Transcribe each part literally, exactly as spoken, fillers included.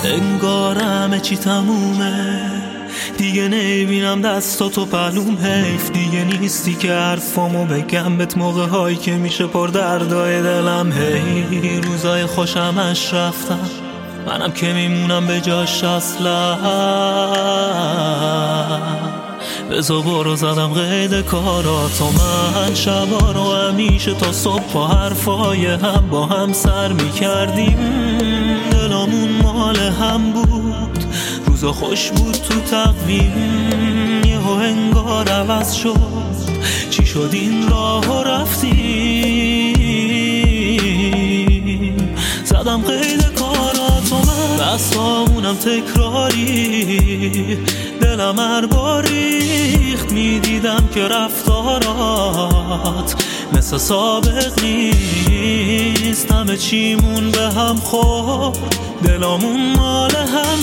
انگار همه چی تمومه، دیگه نمیبینم دستاتو پلوم. حیف دیگه نیستی که حرفامو بگم بهت موقع هایی که میشه پر دردای دلم. هی روزای خوشمش رفتم، منم که میمونم به جاش اصلا. بزا برو زدم قید کاراتو، من شبا رو همیشه تا صبح با حرفای هم با هم سر میکردیم. دلامون مال هم بود، روزا خوش بود تو تقویم. یهو انگار عوض شد، چی شد این راه رفتیم. زدم قید کاراتو، من دستامونم تکراری، دلم هر بار ریخت. میدیدم که رفتارات مثل سابق نیست، همه چیمون به هم خورد، دلامون مال هم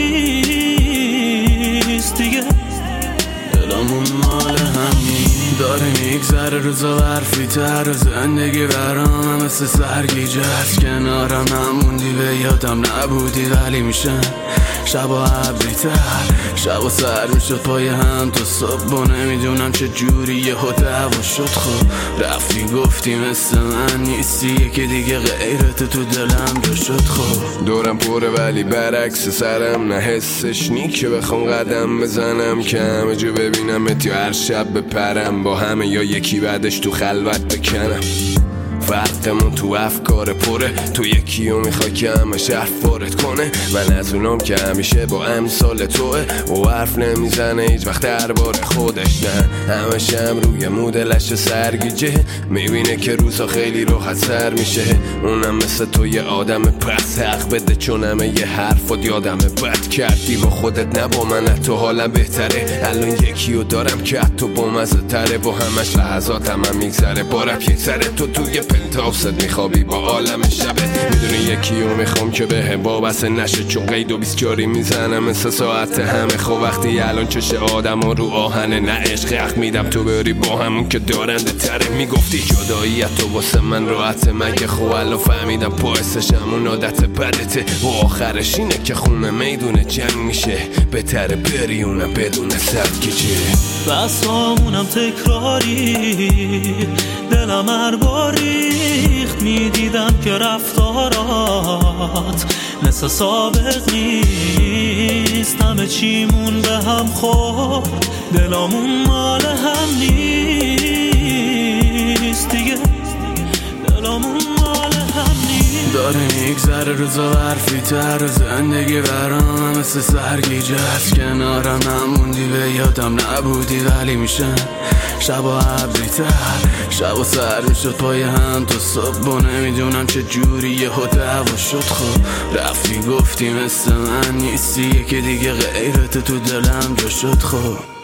نیست دیگه، دلامون مال هم نیست. داره میگذره روزا برفی تر، زندگی برام مثل سرگیجه است. کنارم نموندی، به یادم نبودی، ولی میشن شبا عبری تر، شبا سر میشد پای هم تا صبح و نمیدونم چه جوری یهو دعوا شد. خب رفتی گفتی مثل من نیستی، یکی دیگه غیرت تو دلم جا شد. خب دورم پره ولی برعکس سرم، نه حسش نی که بخوام قدم بزنم، که همه جو ببینم یا هر شب بپرم با همه، یا یکی بعدش تو خلوت بکنم. فرقمون تو افکار پره، تو یکی رو میخوای که همش حرف وارد کنه. من از اونام که همیشه با امثال توه، و حرف نمیزنه هیچ وقت درباره خودش، نه همش هم روی مدلش سرگیجه. میبینه که روزا خیلی راحت سر میشه، اونم مثل تو یه آدم پس حق بده، چون همه یه حرفات یادم بد کردی با خودت، نه با من. تو حالم بهتره الان، یکی رو دارم که حتی با مزه تره، با همش لحظاتم هم میگذره بارم یک سره. تو توی پنتاوست میخوابی با عالم شبه، میدونی یکی رو میخوام که به وابسته نشه، چون قید و بیست جاری میزنم مثل ساعت همه. خب وقتی الان چشه آدم ها رو آهنه، نه عشق حق میدم تو بری با همون که دارنده تره. میگفتی جداییت تو واسه من راحته، مگه خب الان فهمیدم باعثش همون عادت بدته، و آخرش اینه که خونه میدونه جنگ میشه، بهتره بری اونم بدون سرد کچه. بسامونم تکراری، دلم هر باری ریخت. میدیدم که رفتارات مثل سابق نیست، همه چیمون به هم خورد، دلامون مال هم نیست دیگه، دلامون مال هم نیست. داره میگذره روزا برفی تر، زندگی برام مثل سرگیجه است. کنارم نموندی، به یادم نبودی، ولی میشن شبا عبری تر، شبا سر میشد پای هم تا صبح و نمیدونم چه جوری یهو دعوا شد. خب رفتی گفتی مثل من نیستی، یکی دیگه غیرت تو دلم جا شد. خب